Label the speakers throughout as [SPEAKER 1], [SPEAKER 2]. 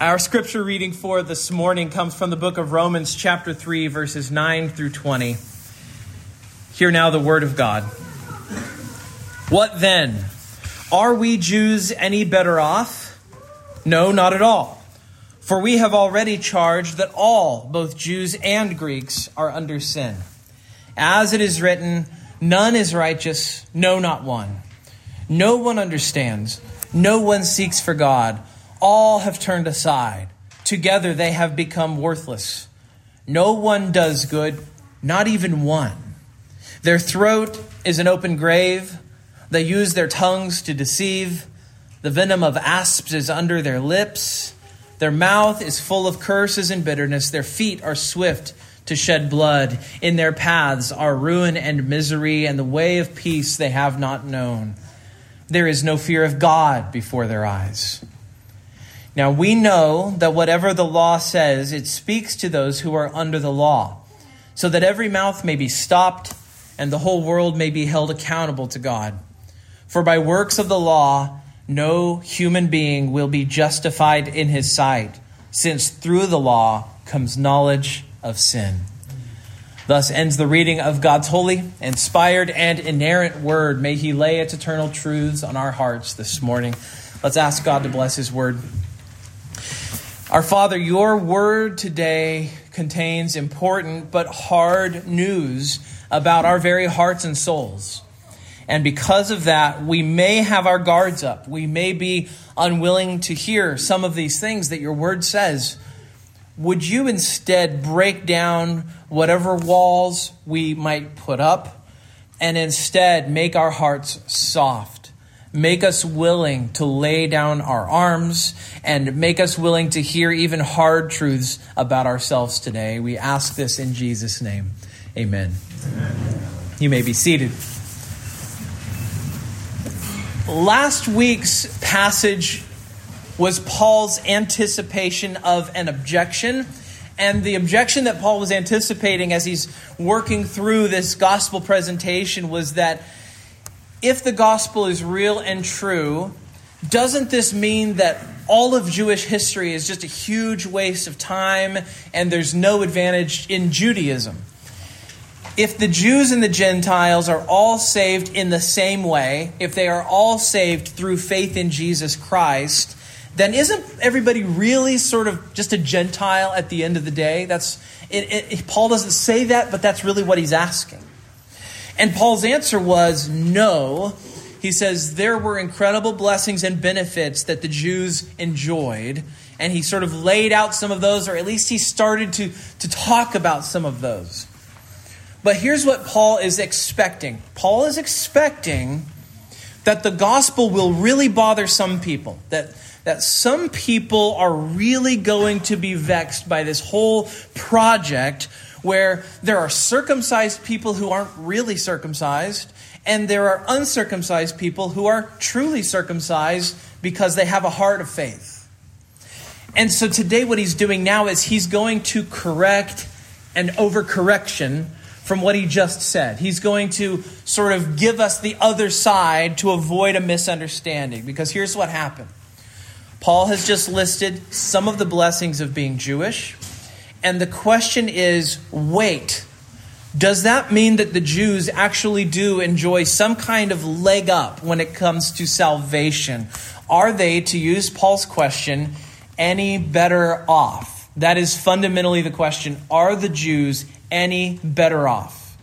[SPEAKER 1] Our scripture reading for this morning comes from the book of Romans chapter 3, verses 9 through 20. Hear now the word of God. What then? Are we Jews any better off? No, not at all. For we have already charged that all, both Jews and Greeks, are under sin. As it is written, none is righteous, no, not one. No one understands. No one seeks for God. All have turned aside. Together they have become worthless. No one does good, not even one. Their throat is an open grave. They use their tongues to deceive. The venom of asps is under their lips. Their mouth is full of curses and bitterness. Their feet are swift to shed blood. In their paths are ruin and misery, and the way of peace they have not known. There is no fear of God before their eyes. Now we know that whatever the law says, it speaks to those who are under the law, so that every mouth may be stopped and the whole world may be held accountable to God. For by works of the law, no human being will be justified in his sight, since through the law comes knowledge of sin. Thus ends the reading of God's holy, inspired, and inerrant word. May he lay its eternal truths on our hearts this morning. Let's ask God to bless his word. Our Father, your word today contains important but hard news about our very hearts and souls. And because of that, we may have our guards up. We may be unwilling to hear some of these things that your word says. Would you instead break down whatever walls we might put up and instead make our hearts soft? Make us willing to lay down our arms and make us willing to hear even hard truths about ourselves today. We ask this in Jesus' name. Amen. You may be seated. Last week's passage was Paul's anticipation of an objection. And the objection that Paul was anticipating as he's working through this gospel presentation was that if the gospel is real and true, doesn't this mean that all of Jewish history is just a huge waste of time and there's no advantage in Judaism? If the Jews and the Gentiles are all saved in the same way, if they are all saved through faith in Jesus Christ, then isn't everybody really sort of just a Gentile at the end of the day? Paul doesn't say that, but that's really what he's asking. And Paul's answer was no. He says there were incredible blessings and benefits that the Jews enjoyed. And he sort of laid out some of those, or at least he started to talk about some of those. But here's what Paul is expecting. Paul is expecting that the gospel will really bother some people. That some people are really going to be vexed by this whole project where there are circumcised people who aren't really circumcised, and there are uncircumcised people who are truly circumcised because they have a heart of faith. And so today what he's doing now is he's going to correct an overcorrection from what he just said. He's going to sort of give us the other side to avoid a misunderstanding. Because here's what happened. Paul has just listed some of the blessings of being Jewish. And the question is, wait, does that mean that the Jews actually do enjoy some kind of leg up when it comes to salvation? Are they, to use Paul's question, any better off? That is fundamentally the question. Are the Jews any better off?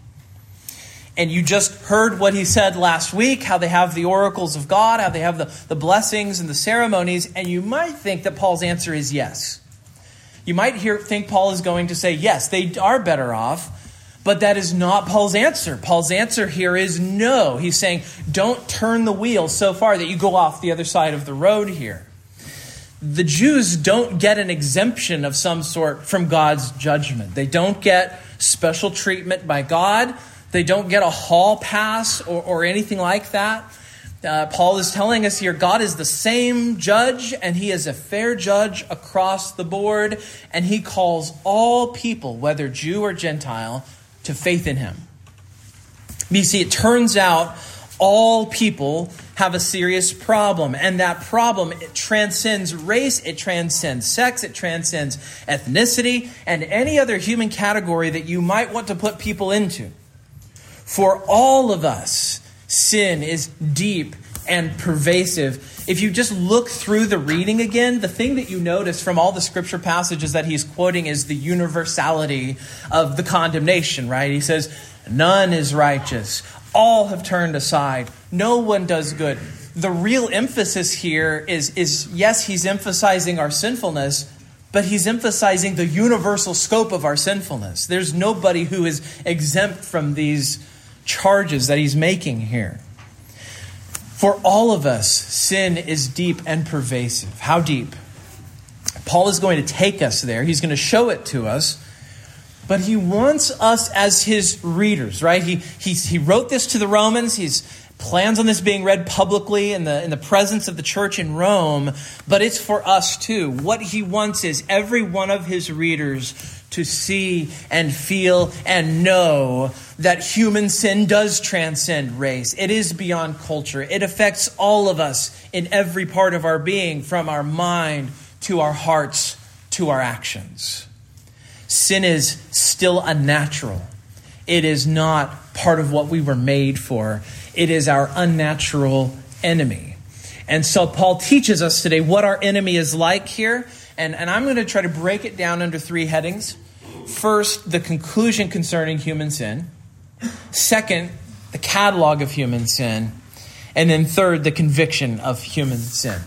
[SPEAKER 1] And you just heard what he said last week, how they have the oracles of God, how they have the blessings and the ceremonies, and you might think that Paul's answer is yes. You might think Paul is going to say, yes, they are better off, but that is not Paul's answer. Paul's answer here is no. He's saying, don't turn the wheel so far that you go off the other side of the road here. The Jews don't get an exemption of some sort from God's judgment. They don't get special treatment by God. They don't get a hall pass or anything like that. Paul is telling us here, God is the same judge, and he is a fair judge across the board, and he calls all people, whether Jew or Gentile, to faith in him. You see, it turns out All people have a serious problem, and that problem, it transcends race, it transcends sex, it transcends ethnicity, and any other human category that you might want to put people into. For all of us, sin is deep and pervasive. If you just look through the reading again, the thing that you notice from all the scripture passages that he's quoting is the universality of the condemnation, right? He says, none is righteous. All have turned aside. No one does good. The real emphasis here is yes, he's emphasizing our sinfulness, but he's emphasizing the universal scope of our sinfulness. There's nobody who is exempt from these charges that he's making here. For all of us, sin is deep and pervasive. How deep? Paul is going to take us there. He's going to show it to us. But he wants us as his readers, right? He wrote this to the Romans. He plans on this being read publicly in the presence of the church in Rome. But it's for us too. What he wants is every one of his readers to see and feel and know that human sin does transcend race. It is beyond culture. It affects all of us in every part of our being, from our mind to our hearts to our actions. Sin is still unnatural. It is not part of what we were made for. It is our unnatural enemy. And so Paul teaches us today what our enemy is like here. And I'm going to try to break it down under three headings. First, the conclusion concerning human sin. Second, the catalog of human sin. And then third, the conviction of human sin.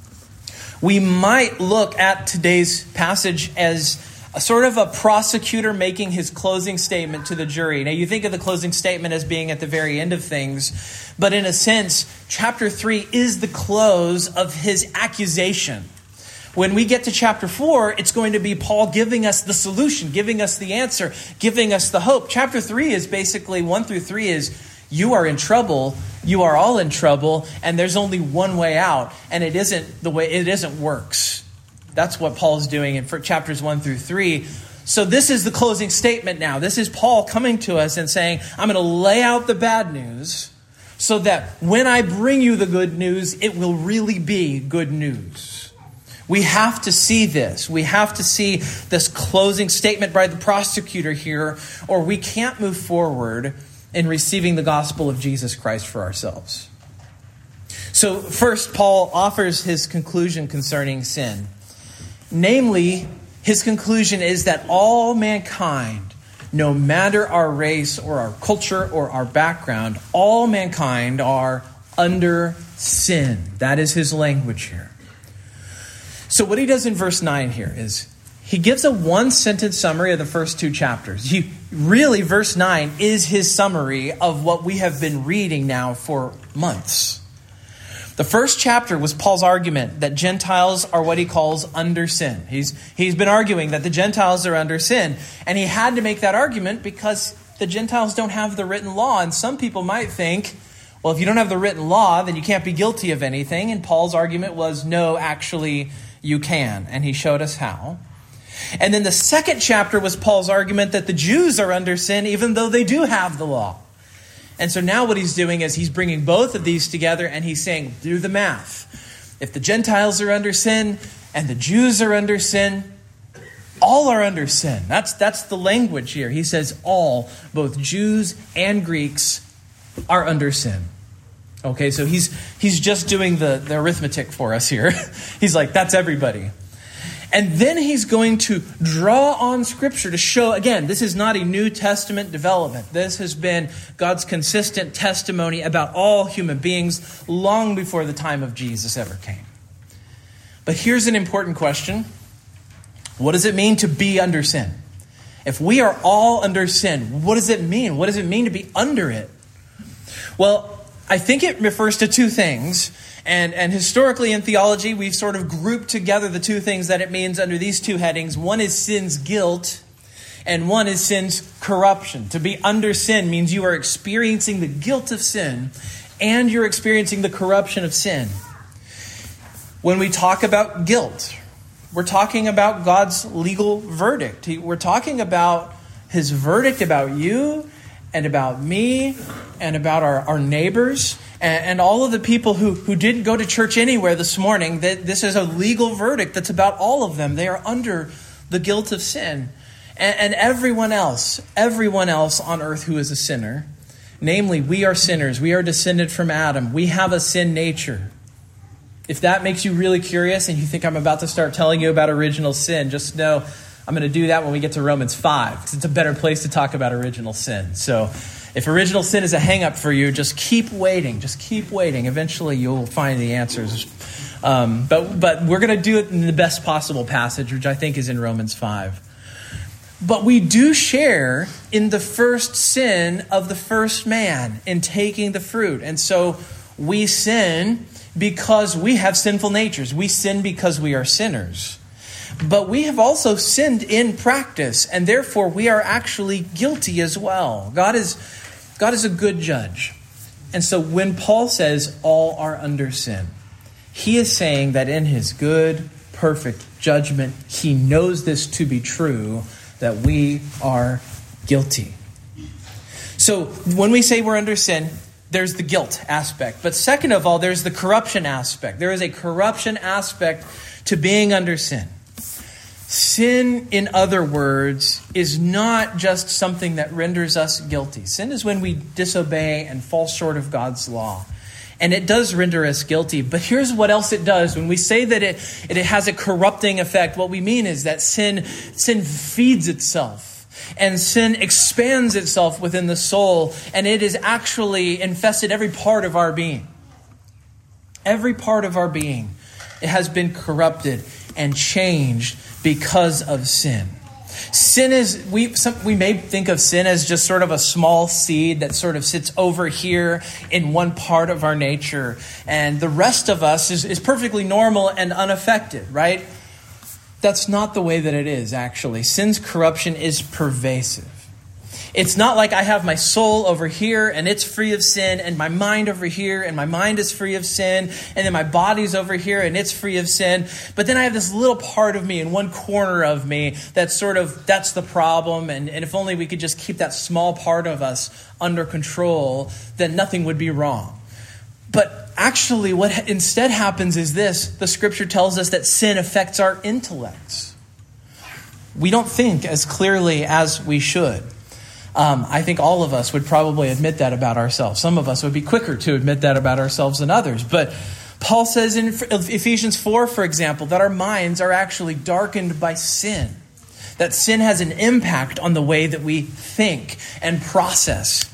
[SPEAKER 1] We might look at today's passage as a sort of a prosecutor making his closing statement to the jury. Now, you think of the closing statement as being at the very end of things, but in a sense, chapter 3 is the close of his accusation. When we get to chapter 4, it's going to be Paul giving us the solution, giving us the answer, giving us the hope. Chapter 3 is basically 1 through 3 is, you are in trouble, you are all in trouble, and there's only one way out, and it isn't works. That's what Paul's doing in chapters 1 through 3. So this is the closing statement now. This is Paul coming to us and saying, I'm going to lay out the bad news so that when I bring you the good news, it will really be good news. We have to see this. We have to see this closing statement by the prosecutor here, or we can't move forward in receiving the gospel of Jesus Christ for ourselves. So first, Paul offers his conclusion concerning sin. Namely, his conclusion is that all mankind, no matter our race or our culture or our background, all mankind are under sin. That is his language here. So what he does in verse 9 here is he gives a one-sentence summary of the first two chapters. Verse 9 is his summary of what we have been reading now for months. The first chapter was Paul's argument that Gentiles are what he calls under sin. He's been arguing that the Gentiles are under sin. And he had to make that argument because the Gentiles don't have the written law. And some people might think, well, if you don't have the written law, then you can't be guilty of anything. And Paul's argument was, no, actually, you can. And he showed us how. And then the second chapter was Paul's argument that the Jews are under sin, even though they do have the law. And so now what he's doing is he's bringing both of these together and he's saying, do the math. If the Gentiles are under sin and the Jews are under sin, all are under sin. That's the language here. He says all, both Jews and Greeks, are under sin. Okay, so he's just doing the arithmetic for us here. He's like, that's everybody. And then he's going to draw on Scripture to show, again, this is not a New Testament development. This has been God's consistent testimony about all human beings long before the time of Jesus ever came. But here's an important question. What does it mean to be under sin? If we are all under sin, what does it mean? What does it mean to be under it? Well, I think it refers to two things. And historically in theology, we've sort of grouped together the two things that it means under these two headings. One is sin's guilt, and one is sin's corruption. To be under sin means you are experiencing the guilt of sin, and you're experiencing the corruption of sin. When we talk about guilt, we're talking about God's legal verdict. We're talking about his verdict about you and about me and about our neighbors and all of the people who didn't go to church anywhere this morning. That this is a legal verdict that's about all of them. They are under the guilt of sin. And everyone else on earth who is a sinner. Namely, we are sinners. We are descended from Adam. We have a sin nature. If that makes you really curious and you think I'm about to start telling you about original sin, just know I'm going to do that when we get to Romans 5, because it's a better place to talk about original sin. So if original sin is a hang-up for you, just keep waiting. Just keep waiting. Eventually you'll find the answers. But we're going to do it in the best possible passage, which I think is in Romans 5. But we do share in the first sin of the first man in taking the fruit. And so we sin because we have sinful natures. We sin because we are sinners. But we have also sinned in practice, and therefore we are actually guilty as well. God is a good judge. And so when Paul says all are under sin, he is saying that in his good, perfect judgment, he knows this to be true, that we are guilty. So when we say we're under sin, there's the guilt aspect. But second of all, there's the corruption aspect. There is a corruption aspect to being under sin. Sin, in other words, is not just something that renders us guilty. Sin is when we disobey and fall short of God's law. And it does render us guilty. But here's what else it does. When we say that it has a corrupting effect, what we mean is that sin feeds itself. And sin expands itself within the soul. And it has actually infested every part of our being. Every part of our being. It has been corrupted and changed because of sin. Sin is, we may think of sin as just sort of a small seed that sort of sits over here in one part of our nature. And the rest of us is perfectly normal and unaffected, right? That's not the way that it is, actually. Sin's corruption is pervasive. It's not like I have my soul over here and it's free of sin, and my mind over here and my mind is free of sin, and then my body's over here and it's free of sin. But then I have this little part of me in one corner of me that's the problem. And if only we could just keep that small part of us under control, then nothing would be wrong. But actually what instead happens is this. The scripture tells us that sin affects our intellects. We don't think as clearly as we should. I think all of us would probably admit that about ourselves. Some of us would be quicker to admit that about ourselves than others. But Paul says in Ephesians 4, for example, that our minds are actually darkened by sin. That sin has an impact on the way that we think and process.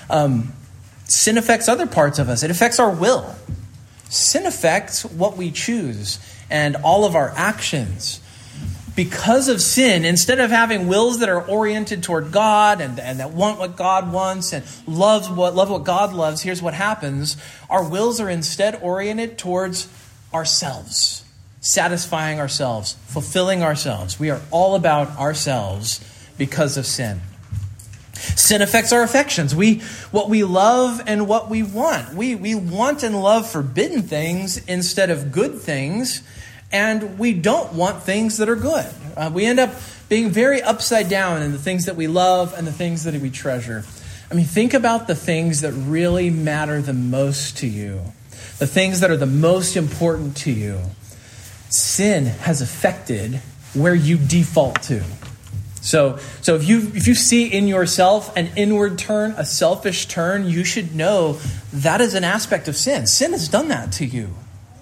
[SPEAKER 1] Sin affects other parts of us. It affects our will. Sin affects what we choose and all of our actions. Because of sin, instead of having wills that are oriented toward God and that want what God wants and love what God loves, here's what happens. Our wills are instead oriented towards ourselves, satisfying ourselves, fulfilling ourselves. We are all about ourselves because of sin. Sin affects our affections. What we love and what we want. We want and love forbidden things instead of good things. And we don't want things that are good. We end up being very upside down in the things that we love and the things that we treasure. I mean, think about the things that really matter the most to you. The things that are the most important to you. Sin has affected where you default to. So if you see in yourself an inward turn, a selfish turn, you should know that is an aspect of sin. Sin has done that to you.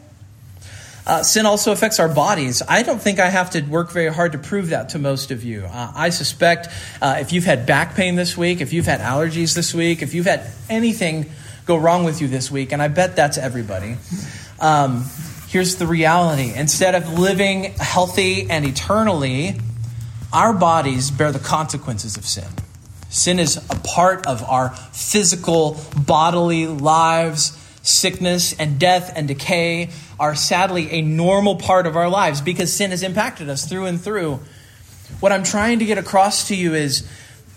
[SPEAKER 1] Sin also affects our bodies. I don't think I have to work very hard to prove that to most of you. I suspect if you've had back pain this week, if you've had allergies this week, if you've had anything go wrong with you this week, and I bet that's everybody, here's the reality. Instead of living healthy and eternally, our bodies bear the consequences of sin. Sin is a part of our physical, bodily lives. Sickness and death and decay are sadly a normal part of our lives because sin has impacted us through and through. What I'm trying to get across to you is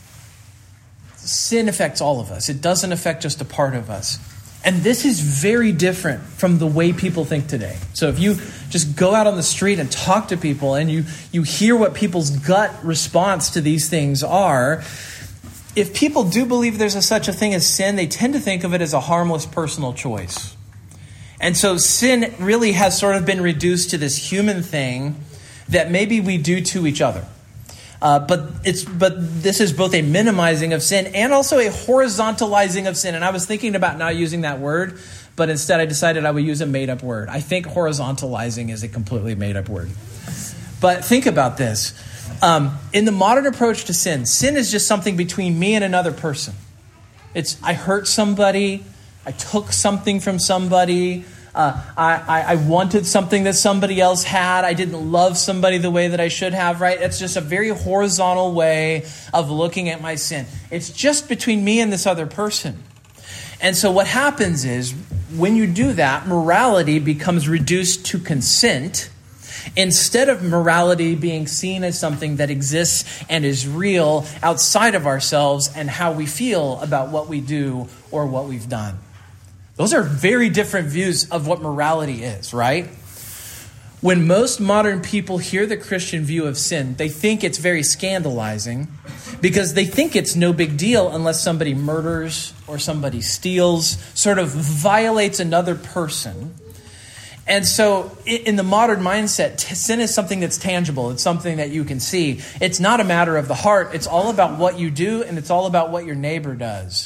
[SPEAKER 1] sin affects all of us. It doesn't affect just a part of us. And this is very different from the way people think today. So if you just go out on the street and talk to people and you hear what people's gut response to these things are, if people do believe there's such a thing as sin, they tend to think of it as a harmless personal choice. And so sin really has sort of been reduced to this human thing that maybe we do to each other. But this is both a minimizing of sin and also a horizontalizing of sin. And I was thinking about not using that word, but instead I decided I would use a made-up word. I think horizontalizing is a completely made-up word. But think about this. In the modern approach to sin is just something between me and another person. It's I hurt somebody, I took something from somebody, I wanted something that somebody else had, I didn't love somebody the way that I should have, right? It's just a very horizontal way of looking at my sin. It's just between me and this other person. And so what happens is, when you do that, morality becomes reduced to consent, instead of morality being seen as something that exists and is real outside of ourselves and how we feel about what we do or what we've done. Those are very different views of what morality is, right? When most modern people hear the Christian view of sin, they think it's very scandalizing because they think it's no big deal unless somebody murders or somebody steals, sort of violates another person. And so in the modern mindset, sin is something that's tangible. It's something that you can see. It's not a matter of the heart. It's all about what you do, and it's all about what your neighbor does.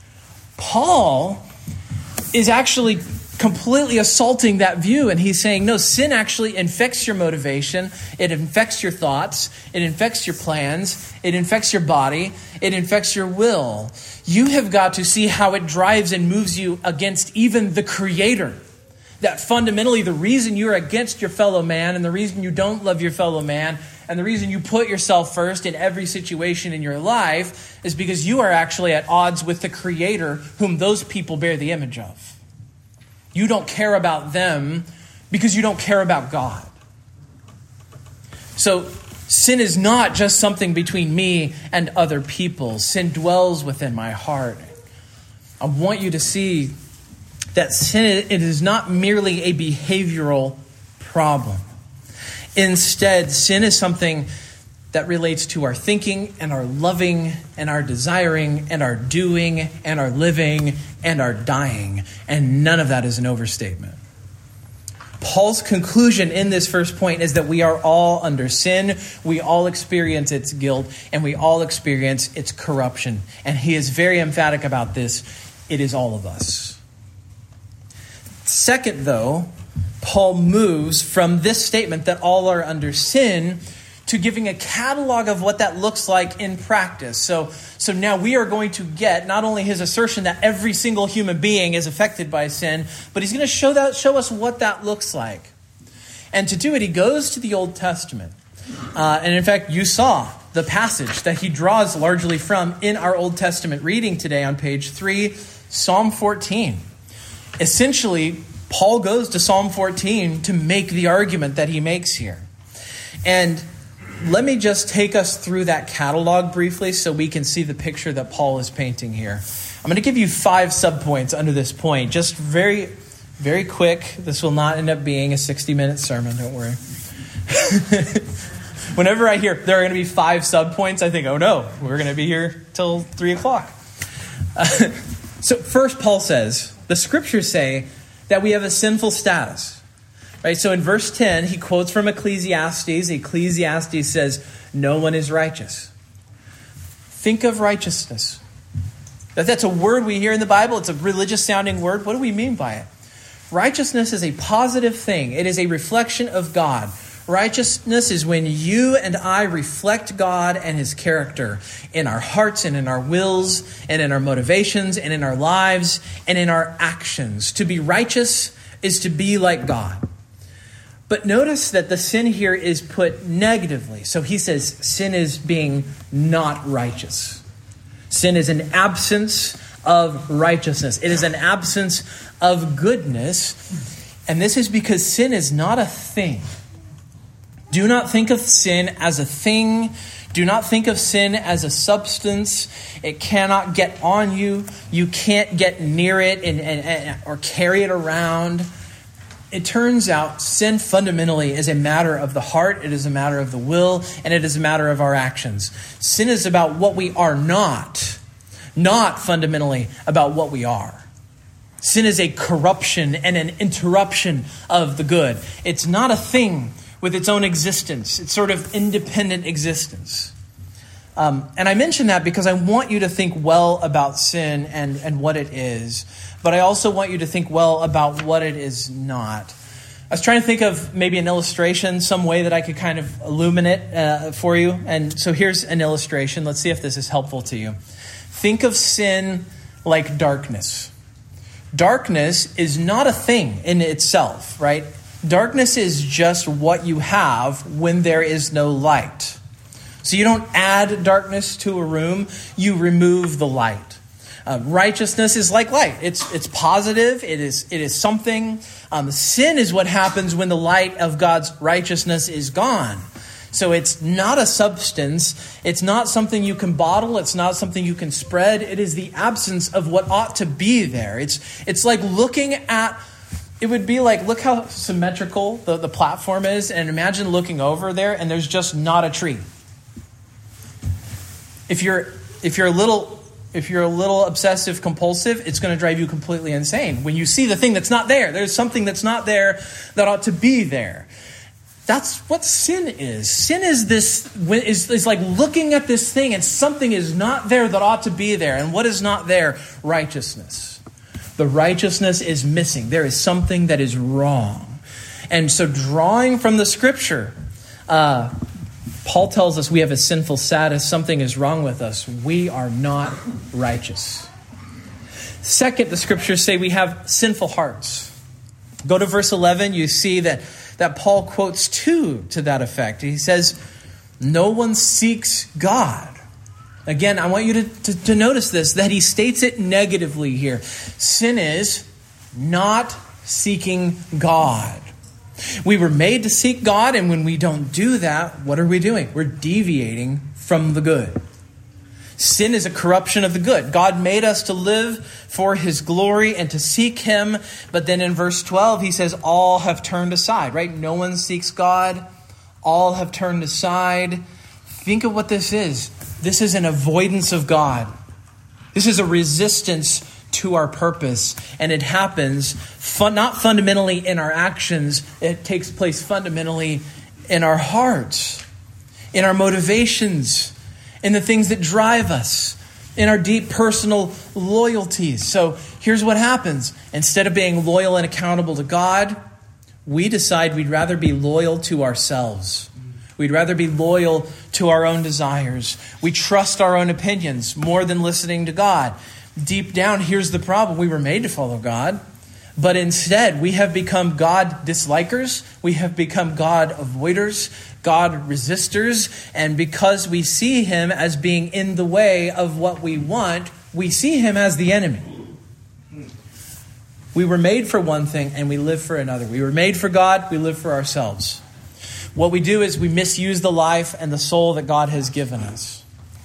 [SPEAKER 1] Paul is actually completely assaulting that view, and he's saying, no, sin actually infects your motivation. It infects your thoughts. It infects your plans. It infects your body. It infects your will. You have got to see how it drives and moves you against even the Creator. That fundamentally the reason you're against your fellow man and the reason you don't love your fellow man and the reason you put yourself first in every situation in your life is because you are actually at odds with the Creator whom those people bear the image of. You don't care about them because you don't care about God. So sin is not just something between me and other people. Sin dwells within my heart. I want you to see that sin, it is not merely a behavioral problem. Instead, sin is something that relates to our thinking and our loving and our desiring and our doing and our living and our dying. And none of that is an overstatement. Paul's conclusion in this first point is that we are all under sin, we all experience its guilt, and we all experience its corruption. And he is very emphatic about this. It is all of us. Second, though, Paul moves from this statement that all are under sin to giving a catalog of what that looks like in practice. So now we are going to get not only his assertion that every single human being is affected by sin, but he's going to show us what that looks like. And to do it, he goes to the Old Testament. And in fact, you saw the passage that he draws largely from in our Old Testament reading today on page 3, Psalm 14. Essentially, Paul goes to Psalm 14 to make the argument that he makes here. And let me just take us through that catalog briefly so we can see the picture that Paul is painting here. I'm going to give you 5 subpoints under this point. Just very, very quick. This will not end up being a 60-minute sermon, don't worry. Whenever I hear there are going to be 5 subpoints, I think, oh no, we're going to be here till 3 o'clock. So first, Paul says, the scriptures say that we have a sinful status. Right? So in verse 10, he quotes from Ecclesiastes. Ecclesiastes says, no one is righteous. Think of righteousness. That's a word we hear in the Bible. It's a religious sounding word. What do we mean by it? Righteousness is a positive thing. It is a reflection of God. Righteousness is when you and I reflect God and his character in our hearts and in our wills and in our motivations and in our lives and in our actions. To be righteous is to be like God. But notice that the sin here is put negatively. So he says sin is being not righteous. Sin is an absence of righteousness. It is an absence of goodness. And this is because sin is not a thing. Do not think of sin as a thing. Do not think of sin as a substance. It cannot get on you. You can't get near it or carry it around. It turns out sin fundamentally is a matter of the heart. It is a matter of the will. And it is a matter of our actions. Sin is about what we are not. not fundamentally about what we are. Sin is a corruption and an interruption of the good. It's not a thing with its own existence. It's sort of independent existence. And I mention that because I want you to think well about sin and what it is. But I also want you to think well about what it is not. I was trying to think of maybe an illustration, some way that I could kind of illuminate for you. And so here's an illustration. Let's see if this is helpful to you. Think of sin like darkness. Darkness is not a thing in itself, right? Darkness is just what you have when there is no light. So you don't add darkness to a room, you remove the light. Righteousness is like light. It's positive. It is something. Sin is what happens when the light of God's righteousness is gone. So it's not a substance. It's not something you can bottle. It's not something you can spread. It is the absence of what ought to be there. It's like looking at. It would be like, look how symmetrical the platform is, and imagine looking over there and there's just not a tree. If you're a little obsessive compulsive, it's going to drive you completely insane. When you see the thing that's not there, there's something that's not there that ought to be there. That's what sin is. Sin is like looking at this thing and something is not there that ought to be there. And what is not there? Righteousness. The righteousness is missing. There is something that is wrong. And so drawing from the scripture, Paul tells us we have a sinful status. Something is wrong with us. We are not righteous. Second, the scriptures say we have sinful hearts. Go to verse 11. You see that Paul quotes two to that effect. He says, no one seeks God. Again, I want you to notice this, that he states it negatively here. Sin is not seeking God. We were made to seek God, and when we don't do that, what are we doing? We're deviating from the good. Sin is a corruption of the good. God made us to live for his glory and to seek him. But then in verse 12, he says, all have turned aside, right? No one seeks God. All have turned aside. Think of what this is. This is an avoidance of God. This is a resistance to our purpose. And it happens not fundamentally in our actions. It takes place fundamentally in our hearts, in our motivations, in the things that drive us, in our deep personal loyalties. So here's what happens. Instead of being loyal and accountable to God, we decide we'd rather be loyal to ourselves. We'd rather be loyal to our own desires. We trust our own opinions more than listening to God. Deep down, here's the problem. We were made to follow God, but instead we have become God dislikers. We have become God avoiders, God resistors. And because we see him as being in the way of what we want, we see him as the enemy. We were made for one thing and we live for another. We were made for God, we live for ourselves. What we do is we misuse the life and the soul that God has given us.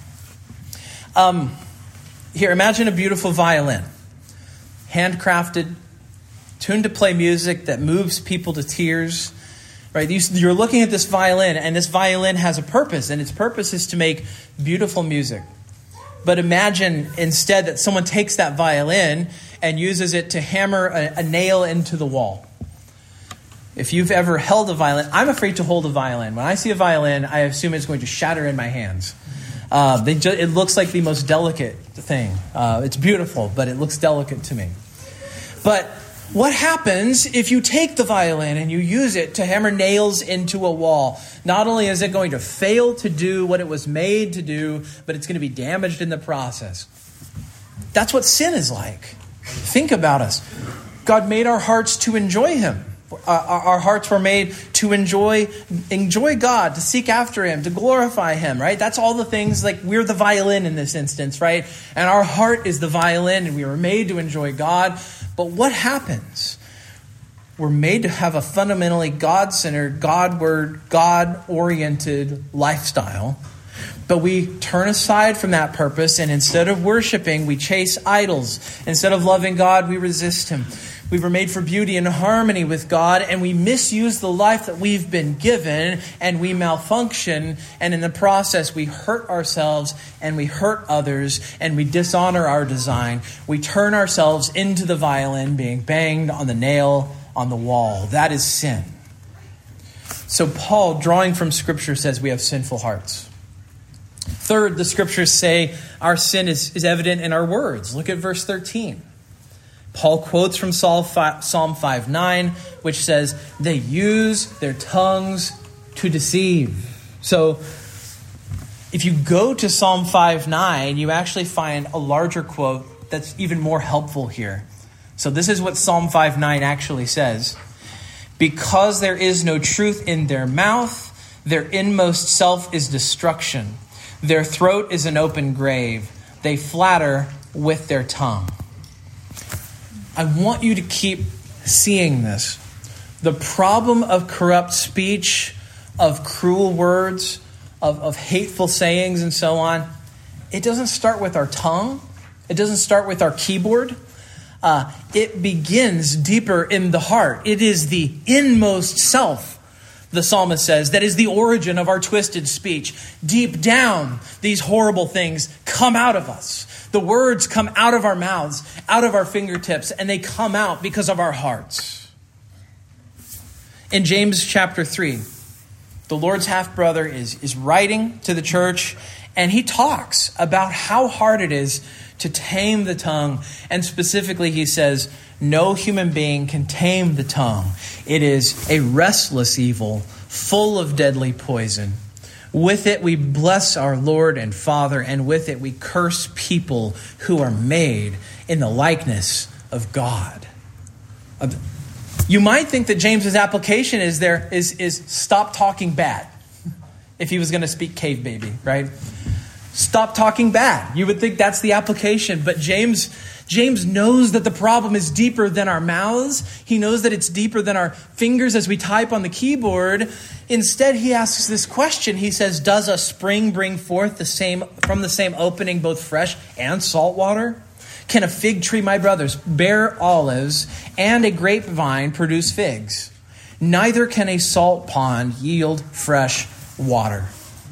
[SPEAKER 1] Here, imagine a beautiful violin. Handcrafted, tuned to play music that moves people to tears. Right? You're looking at this violin, and this violin has a purpose, and its purpose is to make beautiful music. But imagine instead that someone takes that violin and uses it to hammer a nail into the wall. If you've ever held a violin, I'm afraid to hold a violin. When I see a violin, I assume it's going to shatter in my hands. It looks like the most delicate thing. It's beautiful, but it looks delicate to me. But what happens if you take the violin and you use it to hammer nails into a wall? Not only is it going to fail to do what it was made to do, but it's going to be damaged in the process. That's what sin is like. Think about us. God made our hearts to enjoy him. Our hearts were made to enjoy God, to seek after him, to glorify him, right? That's all the things, like we're the violin in this instance, right? And our heart is the violin, and we were made to enjoy God. But what happens? We're made to have a fundamentally God-centered, God-word, God-oriented lifestyle. But we turn aside from that purpose, and instead of worshiping, we chase idols. Instead of loving God, we resist him. We were made for beauty and harmony with God, and we misuse the life that we've been given, and we malfunction, and in the process we hurt ourselves and we hurt others, and we dishonor our design. We turn ourselves into the violin being banged on the nail on the wall. That is sin. So Paul, drawing from Scripture, says we have sinful hearts. Third, the Scriptures say our sin is evident in our words. Look at verse 13. Paul quotes from Psalm 5:9, which says, they use their tongues to deceive. So if you go to Psalm 5:9, you actually find a larger quote that's even more helpful here. So this is what Psalm 5:9 actually says. Because there is no truth in their mouth, their inmost self is destruction. Their throat is an open grave. They flatter with their tongue. I want you to keep seeing this. The problem of corrupt speech, of cruel words, of hateful sayings and so on, it doesn't start with our tongue. It doesn't start with our keyboard. It begins deeper in the heart. It is the inmost self, the psalmist says, that is the origin of our twisted speech. Deep down, these horrible things come out of us. The words come out of our mouths, out of our fingertips, and they come out because of our hearts. In James chapter 3, the Lord's half-brother is writing to the church, and he talks about how hard it is to tame the tongue. And specifically, he says, no human being can tame the tongue. It is a restless evil, full of deadly poison. With it we bless our Lord and Father, and with it we curse people who are made in the likeness of God. You might think that James's application is stop talking bad. If he was going to speak cave baby, right? Stop talking bad. You would think that's the application, but James knows that the problem is deeper than our mouths. He knows that it's deeper than our fingers as we type on the keyboard. Instead, he asks this question. He says, does a spring bring forth from the same opening both fresh and salt water? Can a fig tree, my brothers, bear olives, and a grapevine produce figs? Neither can a salt pond yield fresh water.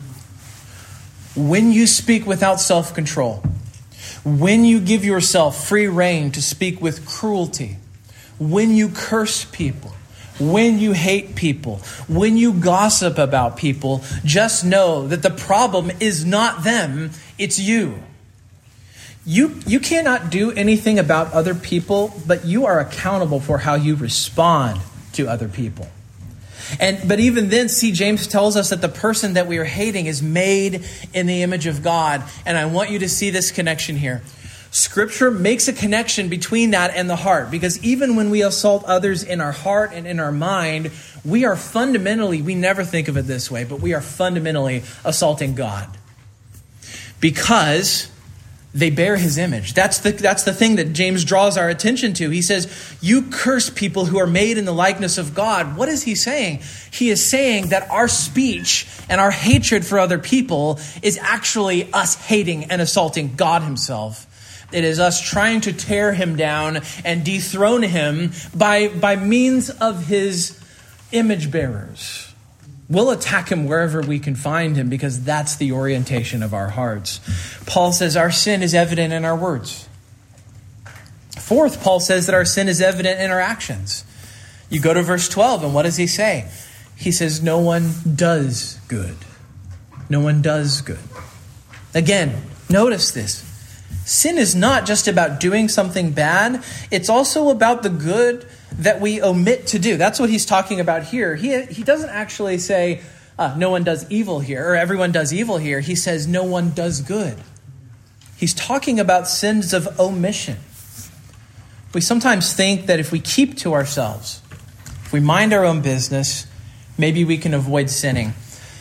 [SPEAKER 1] When you speak without self-control, when you give yourself free rein to speak with cruelty, when you curse people, when you hate people, when you gossip about people, just know that the problem is not them, it's you. You cannot do anything about other people, but you are accountable for how you respond to other people. But even then, see, James tells us that the person that we are hating is made in the image of God. And I want you to see this connection here. Scripture makes a connection between that and the heart, because even when we assault others in our heart and in our mind, we are fundamentally, we never think of it this way, but we are fundamentally assaulting God because they bear his image. That's the thing that James draws our attention to. He says, you curse people who are made in the likeness of God. What is he saying? He is saying that our speech and our hatred for other people is actually us hating and assaulting God himself. It is us trying to tear him down and dethrone him by means of his image bearers. We'll attack him wherever we can find him because that's the orientation of our hearts. Paul says our sin is evident in our words. Fourth, Paul says that our sin is evident in our actions. You go to verse 12, and what does he say? He says, no one does good. No one does good. Again, notice this. Sin is not just about doing something bad. It's also about the good that we omit to do. That's what he's talking about here. He doesn't actually say no one does evil here or everyone does evil here. He says no one does good. He's talking about sins of omission. We sometimes think that if we keep to ourselves, if we mind our own business, maybe we can avoid sinning.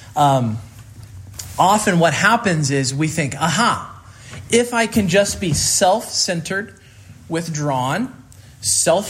[SPEAKER 1] Often what happens is we think, if I can just be self-centered, withdrawn,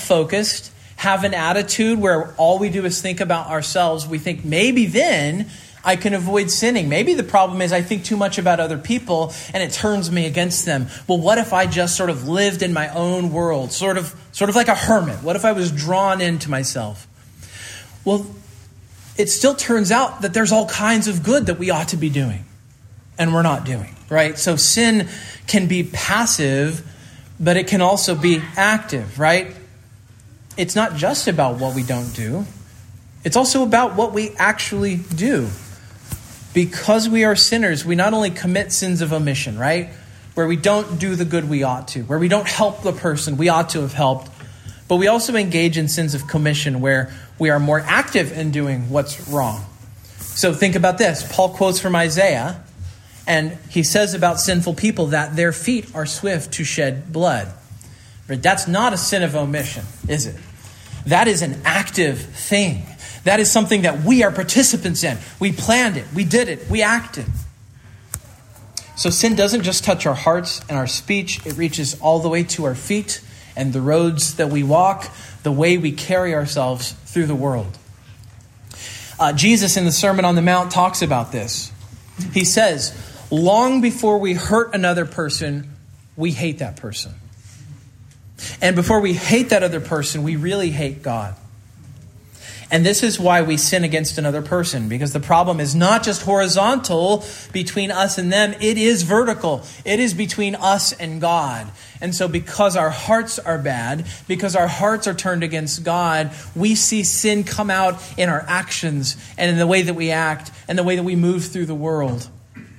[SPEAKER 1] self-focused, have an attitude where all we do is think about ourselves, we think maybe then I can avoid sinning. Maybe the problem is I think too much about other people and it turns me against them. Well, what if I just sort of lived in my own world, sort of like a hermit? What if I was drawn into myself? Well, it still turns out that there's all kinds of good that we ought to be doing and we're not doing, right? So sin can be passive, but it can also be active, right? It's not just about what we don't do. It's also about what we actually do. Because we are sinners, we not only commit sins of omission, right? Where we don't do the good we ought to, where we don't help the person we ought to have helped, but we also engage in sins of commission where we are more active in doing what's wrong. So think about this. Paul quotes from Isaiah, and he says about sinful people that their feet are swift to shed blood. But that's not a sin of omission, is it? That is an active thing. That is something that we are participants in. We planned it. We did it. We acted. So sin doesn't just touch our hearts and our speech. It reaches all the way to our feet and the roads that we walk, the way we carry ourselves through the world. Jesus in the Sermon on the Mount talks about this. He says, long before we hurt another person, we hate that person. And before we hate that other person, we really hate God. And this is why we sin against another person, because the problem is not just horizontal between us and them, it is vertical. It is between us and God. And so because our hearts are bad, because our hearts are turned against God, we see sin come out in our actions and in the way that we act and the way that we move through the world.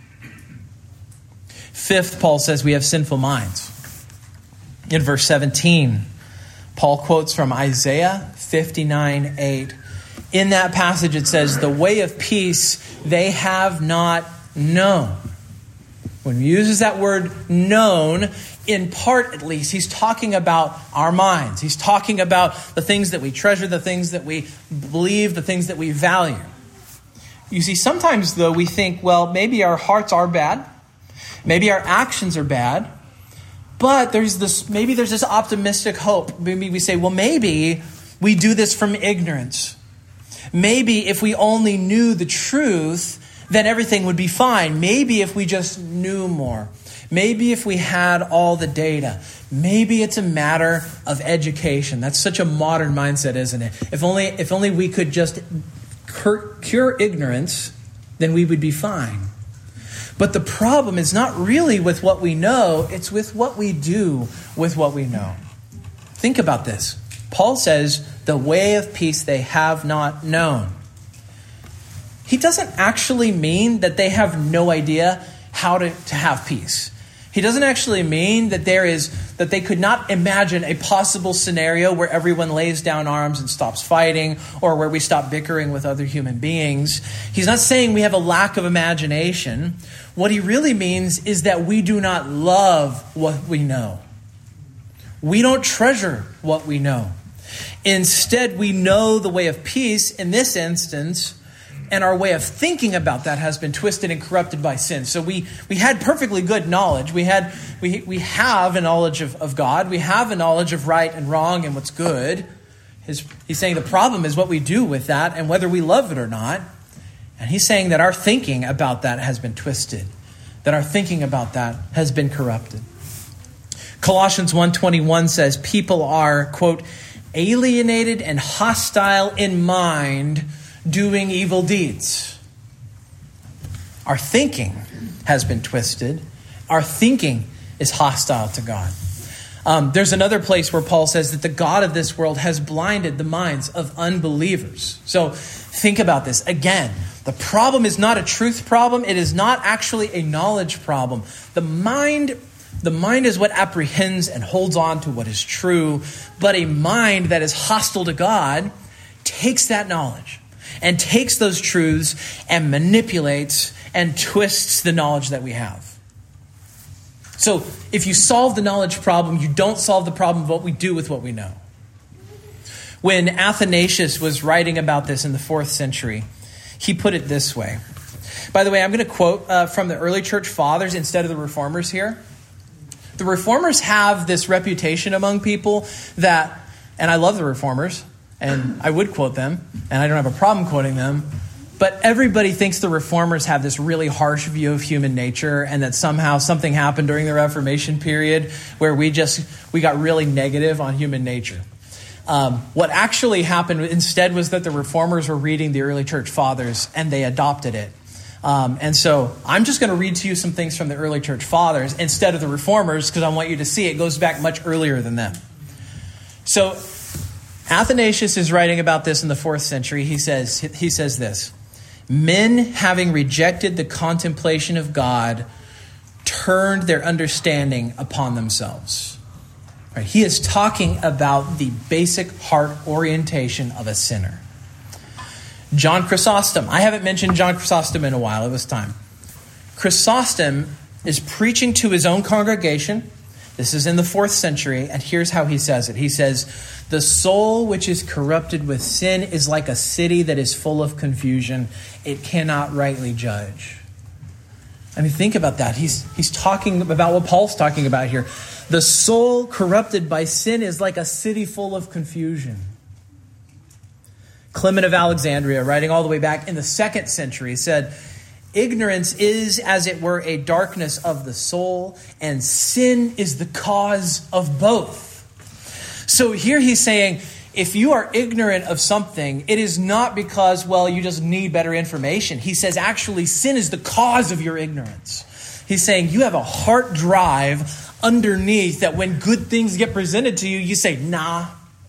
[SPEAKER 1] Fifth, Paul says we have sinful minds. In verse 17, Paul quotes from Isaiah 59:8. In that passage it says, the way of peace they have not known. When he uses that word known, in part at least, he's talking about our minds. He's talking about the things that we treasure, the things that we believe, the things that we value. You see, sometimes though we think, well, maybe our hearts are bad. Maybe our actions are bad. But there's this optimistic hope. Maybe we say, well, maybe we do this from ignorance. Maybe if we only knew the truth, then everything would be fine. Maybe if we just knew more. Maybe if we had all the data. Maybe it's a matter of education. That's such a modern mindset, isn't it? If only we could just cure ignorance, then we would be fine. But the problem is not really with what we know, it's with what we do with what we know. Think about this. Paul says, the way of peace they have not known. He doesn't actually mean that they have no idea how to have peace. He doesn't actually mean that that they could not imagine a possible scenario where everyone lays down arms and stops fighting, or where we stop bickering with other human beings. He's not saying we have a lack of imagination. What he really means is that we do not love what we know. We don't treasure what we know. Instead, we know the way of peace in this instance, and our way of thinking about that has been twisted and corrupted by sin. So we had perfectly good knowledge. We have a knowledge of God. We have a knowledge of right and wrong and what's good. He's saying the problem is what we do with that and whether we love it or not. And he's saying that our thinking about that has been twisted, that our thinking about that has been corrupted. Colossians 1:21 says people are, quote, alienated and hostile in mind, doing evil deeds. Our thinking has been twisted. Our thinking is hostile to God. There's another place where Paul says that the God of this world has blinded the minds of unbelievers. So think about this. Again, the problem is not a truth problem. It is not actually a knowledge problem. The mind is what apprehends and holds on to what is true. But a mind that is hostile to God takes that knowledge and takes those truths and manipulates and twists the knowledge that we have. So if you solve the knowledge problem, you don't solve the problem of what we do with what we know. When Athanasius was writing about this in the 4th century, he put it this way. By the way, I'm going to quote from the early church fathers instead of the reformers here. The reformers have this reputation among people that, and I love the reformers, and I would quote them, and I don't have a problem quoting them, But everybody thinks the Reformers have this really harsh view of human nature, and that somehow something happened during the Reformation period where we got really negative on human nature. What actually happened instead was that the Reformers were reading the early church fathers and they adopted it. And so I'm just going to read to you some things from the early church fathers instead of the Reformers, because I want you to see it goes back much earlier than them. So Athanasius is writing about this in the 4th century. He says this: men, having rejected the contemplation of God, turned their understanding upon themselves. Right? He is talking about the basic heart orientation of a sinner. John Chrysostom. I haven't mentioned John Chrysostom in a while. It was time. Chrysostom is preaching to his own congregation. This is in the 4th century, and here's how he says it. He says, "The soul which is corrupted with sin is like a city that is full of confusion. It cannot rightly judge." I mean, think about that. He's talking about what Paul's talking about here. The soul corrupted by sin is like a city full of confusion. Clement of Alexandria, writing all the way back in the 2nd century, said, "Ignorance is, as it were, a darkness of the soul, and sin is the cause of both." So here he's saying, if you are ignorant of something, it is not because, well, you just need better information. He says, actually, sin is the cause of your ignorance. He's saying you have a heart drive underneath that when good things get presented to you, you say, nah.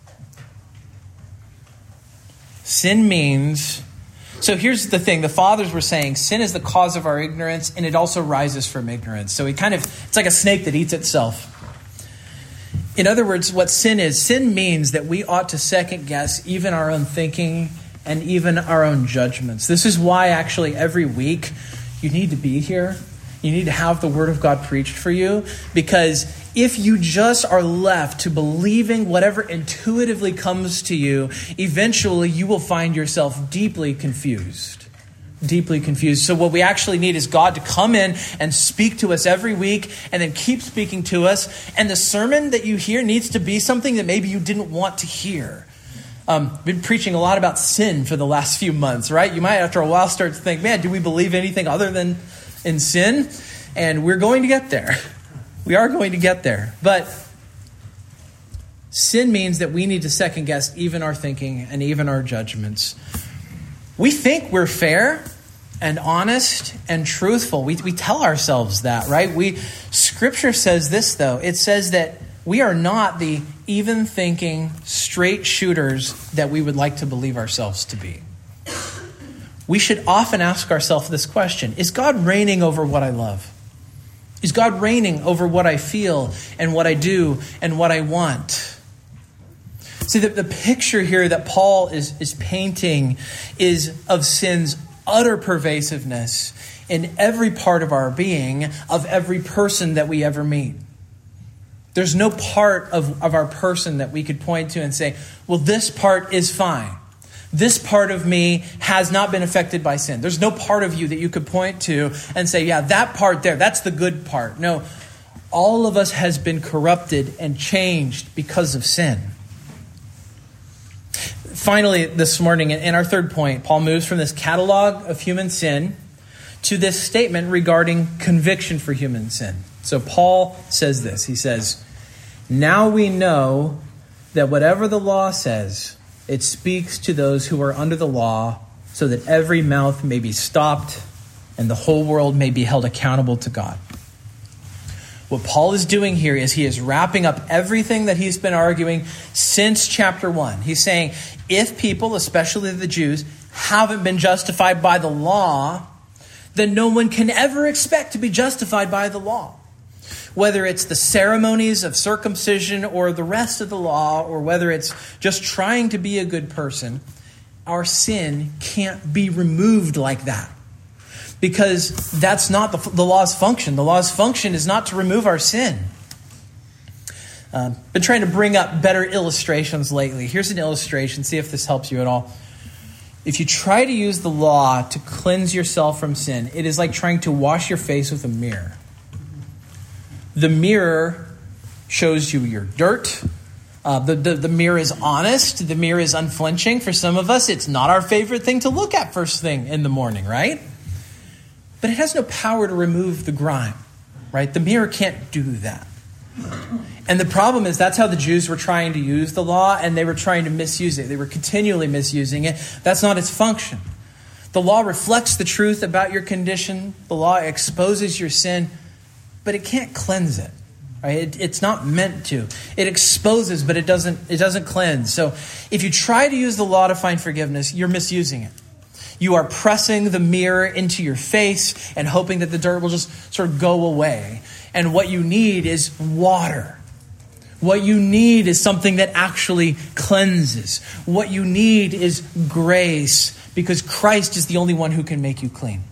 [SPEAKER 1] Sin means... So here's the thing. The fathers were saying sin is the cause of our ignorance, and it also rises from ignorance. So it's like a snake that eats itself. In other words, what sin means that we ought to second guess even our own thinking and even our own judgments. This is why actually every week you need to be here. You need to have the Word of God preached for you, because if you just are left to believing whatever intuitively comes to you, eventually you will find yourself deeply confused. Deeply confused. So what we actually need is God to come in and speak to us every week and then keep speaking to us. And the sermon that you hear needs to be something that maybe you didn't want to hear. Been preaching a lot about sin for the last few months, right? You might after a while start to think, man, do we believe anything other than in sin? And we're going to get there. We are going to get there. But sin means that we need to second guess even our thinking and even our judgments. We think we're fair and honest and truthful. We tell ourselves that, right? Scripture says this, though. It says that we are not the even thinking, straight shooters that we would like to believe ourselves to be. We should often ask ourselves this question: is God reigning over what I love? Is God reigning over what I feel and what I do and what I want? See, the picture here that Paul is painting is of sin's utter pervasiveness in every part of our being, of every person that we ever meet. There's no part of our person that we could point to and say, well, this part is fine. This part of me has not been affected by sin. There's no part of you that you could point to and say, yeah, that part there, that's the good part. No, all of us has been corrupted and changed because of sin. Finally, this morning, in our third point, Paul moves from this catalog of human sin to this statement regarding conviction for human sin. So Paul says this. He says, "Now we know that whatever the law says, it speaks to those who are under the law, so that every mouth may be stopped and the whole world may be held accountable to God." What Paul is doing here is he is wrapping up everything that he's been arguing since chapter 1. He's saying, if people, especially the Jews, haven't been justified by the law, then no one can ever expect to be justified by the law. Whether it's the ceremonies of circumcision or the rest of the law, or whether it's just trying to be a good person, our sin can't be removed like that. Because that's not the law's function. The law's function is not to remove our sin. Been trying to bring up better illustrations lately. Here's an illustration. See if this helps you at all. If you try to use the law to cleanse yourself from sin, it is like trying to wash your face with a mirror. The mirror shows you your dirt, The mirror is honest. The mirror is unflinching. For some of us, it's not our favorite thing to look at first thing in the morning, right? But it has no power to remove the grime, right? The mirror can't do that. And the problem is that's how the Jews were trying to use the law, and they were trying to misuse it. They were continually misusing it. That's not its function. The law reflects the truth about your condition. The law exposes your sin, but it can't cleanse it. Right? It's not meant to. It exposes, but it doesn't cleanse. So if you try to use the law to find forgiveness, you're misusing it. You are pressing the mirror into your face and hoping that the dirt will just sort of go away. And what you need is water. What you need is something that actually cleanses. What you need is grace, because Christ is the only one who can make you clean.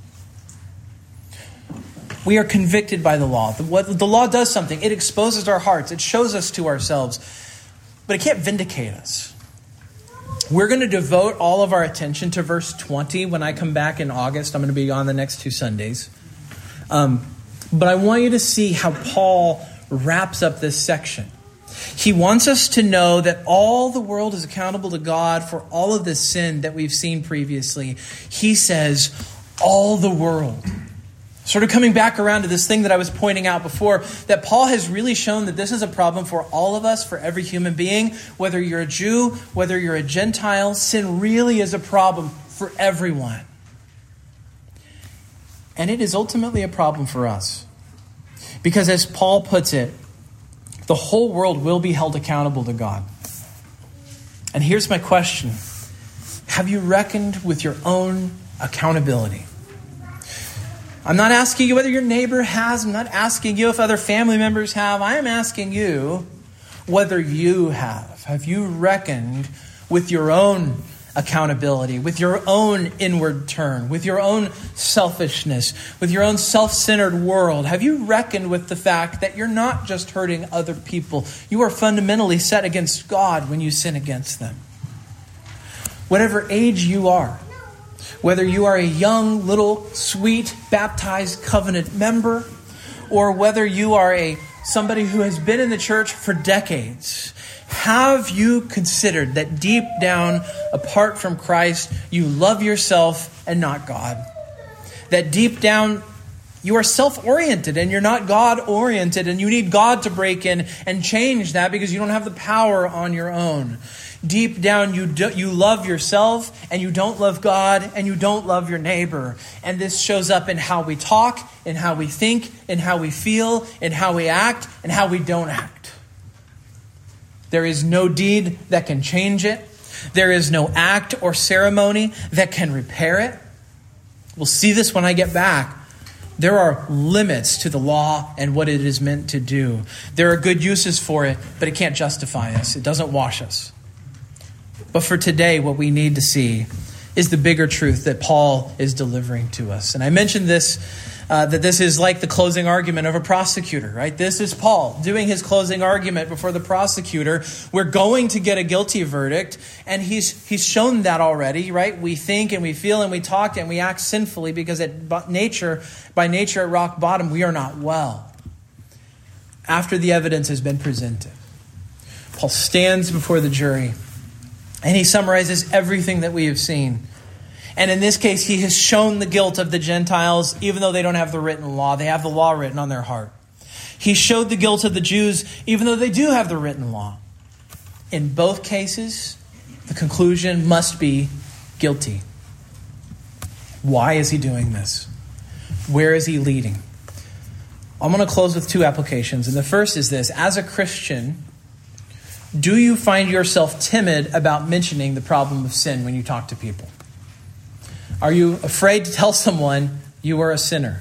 [SPEAKER 1] We are convicted by the law. The law does something. It exposes our hearts. It shows us to ourselves. But it can't vindicate us. We're going to devote all of our attention to verse 20 when I come back in August. I'm going to be on the next 2 Sundays. But I want you to see how Paul wraps up this section. He wants us to know that all the world is accountable to God for all of this sin that we've seen previously. He says, all the world. Sort of coming back around to this thing that I was pointing out before, that Paul has really shown that this is a problem for all of us, for every human being. Whether you're a Jew, whether you're a Gentile, sin really is a problem for everyone. And it is ultimately a problem for us. Because as Paul puts it, the whole world will be held accountable to God. And here's my question. Have you reckoned with your own accountability? I'm not asking you whether your neighbor has. I'm not asking you if other family members have. I am asking you whether you have. Have you reckoned with your own accountability, with your own inward turn, with your own selfishness, with your own self-centered world? Have you reckoned with the fact that you're not just hurting other people? You are fundamentally set against God when you sin against them. Whatever age you are, whether you are a young, little, sweet, baptized covenant member, or whether you are somebody who has been in the church for decades, have you considered that deep down, apart from Christ, you love yourself and not God? That deep down, you are self-oriented and you're not God-oriented, and you need God to break in and change that because you don't have the power on your own. Deep down, you love yourself and you don't love God and you don't love your neighbor. And this shows up in how we talk, in how we think, in how we feel, in how we act, and how we don't act. There is no deed that can change it. There is no act or ceremony that can repair it. We'll see this when I get back. There are limits to the law and what it is meant to do. There are good uses for it, but it can't justify us. It doesn't wash us. But for today, what we need to see is the bigger truth that Paul is delivering to us. And I mentioned this, that this is like the closing argument of a prosecutor, right? This is Paul doing his closing argument before the prosecutor. We're going to get a guilty verdict, and he's shown that already, right? We think and we feel and we talk and we act sinfully because by nature at rock bottom, we are not well. After the evidence has been presented, Paul stands before the jury and he summarizes everything that we have seen. And in this case, he has shown the guilt of the Gentiles, even though they don't have the written law. They have the law written on their heart. He showed the guilt of the Jews, even though they do have the written law. In both cases, the conclusion must be guilty. Why is he doing this? Where is he leading? I'm going to close with 2 applications. And the first is this. As a Christian, do you find yourself timid about mentioning the problem of sin when you talk to people? Are you afraid to tell someone you are a sinner?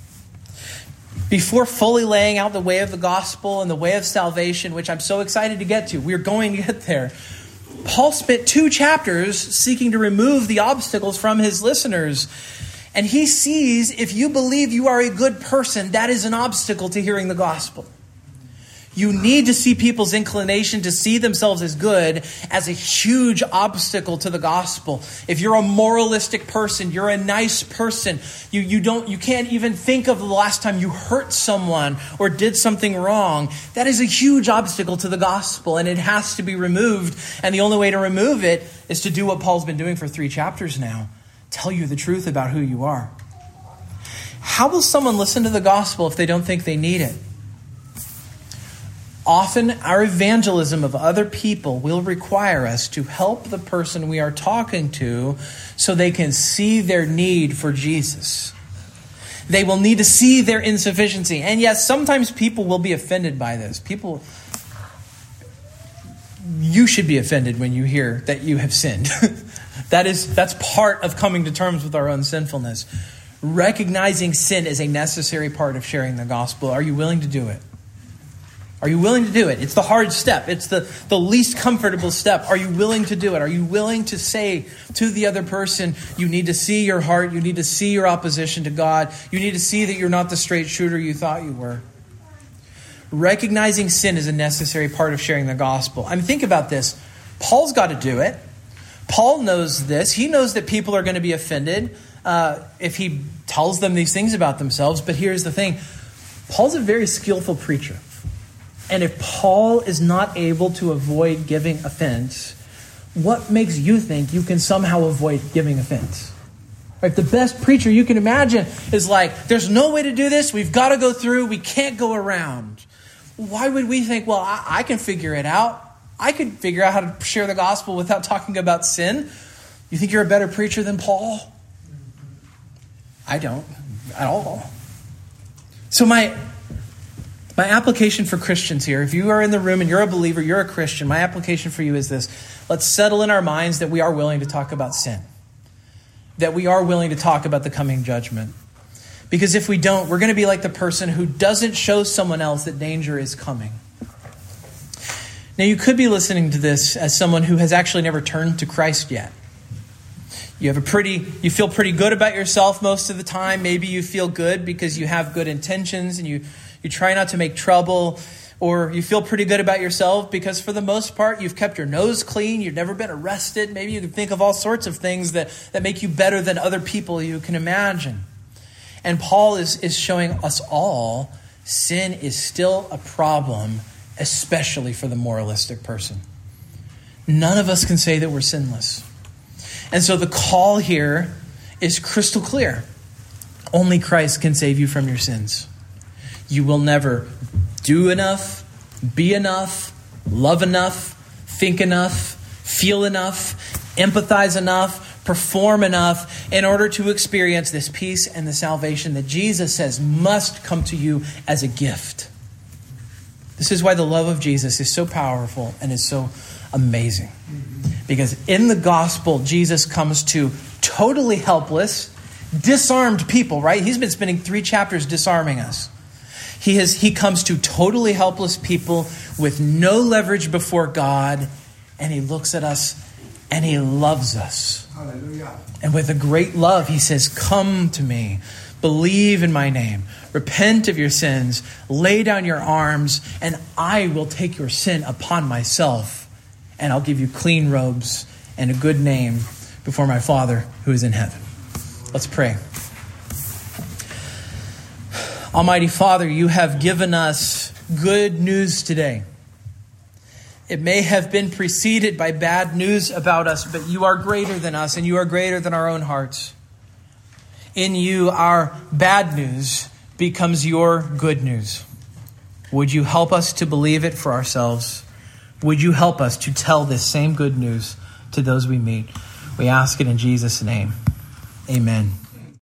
[SPEAKER 1] Before fully laying out the way of the gospel and the way of salvation, which I'm so excited to get to, we're going to get there. Paul spent 2 chapters seeking to remove the obstacles from his listeners. And he sees if you believe you are a good person, that is an obstacle to hearing the gospel. You need to see people's inclination to see themselves as good as a huge obstacle to the gospel. If you're a moralistic person, you're a nice person, you can't even think of the last time you hurt someone or did something wrong. That is a huge obstacle to the gospel, and it has to be removed. And the only way to remove it is to do what Paul's been doing for 3 chapters now. Tell you the truth about who you are. How will someone listen to the gospel if they don't think they need it? Often our evangelism of other people will require us to help the person we are talking to so they can see their need for Jesus. They will need to see their insufficiency. And yes, sometimes people will be offended by this. You should be offended when you hear that you have sinned. That's part of coming to terms with our own sinfulness. Recognizing sin is a necessary part of sharing the gospel. Are you willing to do it? Are you willing to do it? It's the hard step. It's the least comfortable step. Are you willing to do it? Are you willing to say to the other person, you need to see your heart, you need to see your opposition to God, you need to see that you're not the straight shooter you thought you were? Recognizing sin is a necessary part of sharing the gospel. I mean, think about this. Paul's got to do it. Paul knows this. He knows that people are going to be offended if he tells them these things about themselves. But here's the thing. Paul's a very skillful preacher. And if Paul is not able to avoid giving offense, what makes you think you can somehow avoid giving offense? Right? The best preacher you can imagine is like, there's no way to do this. We've got to go through. We can't go around. Why would we think, well, I can figure it out. I could figure out how to share the gospel without talking about sin. You think you're a better preacher than Paul? I don't at all. So my application for Christians here, if you are in the room and you're a believer, you're a Christian, my application for you is this. Let's settle in our minds that we are willing to talk about sin. That we are willing to talk about the coming judgment. Because if we don't, we're going to be like the person who doesn't show someone else that danger is coming. Now, you could be listening to this as someone who has actually never turned to Christ yet. You feel pretty good about yourself most of the time. Maybe you feel good because you have good intentions and you try not to make trouble. Or you feel pretty good about yourself because for the most part, you've kept your nose clean. You've never been arrested. Maybe you can think of all sorts of things that make you better than other people you can imagine. And Paul is showing us all sin is still a problem, especially for the moralistic person. None of us can say that we're sinless. And so the call here is crystal clear. Only Christ can save you from your sins. You will never do enough, be enough, love enough, think enough, feel enough, empathize enough, perform enough in order to experience this peace and the salvation that Jesus says must come to you as a gift. This is why the love of Jesus is so powerful and is so amazing. Because in the gospel, Jesus comes to totally helpless, disarmed people, right? He's been spending 3 chapters disarming us. He comes to totally helpless people with no leverage before God, and he looks at us and he loves us.
[SPEAKER 2] Hallelujah.
[SPEAKER 1] And with a great love, he says, come to me, believe in my name, repent of your sins, lay down your arms, and I will take your sin upon myself, and I'll give you clean robes and a good name before my Father who is in heaven. Let's pray. Almighty Father, you have given us good news today. It may have been preceded by bad news about us, but you are greater than us and you are greater than our own hearts. In you, our bad news becomes your good news. Would you help us to believe it for ourselves? Would you help us to tell this same good news to those we meet? We ask it in Jesus' name. Amen.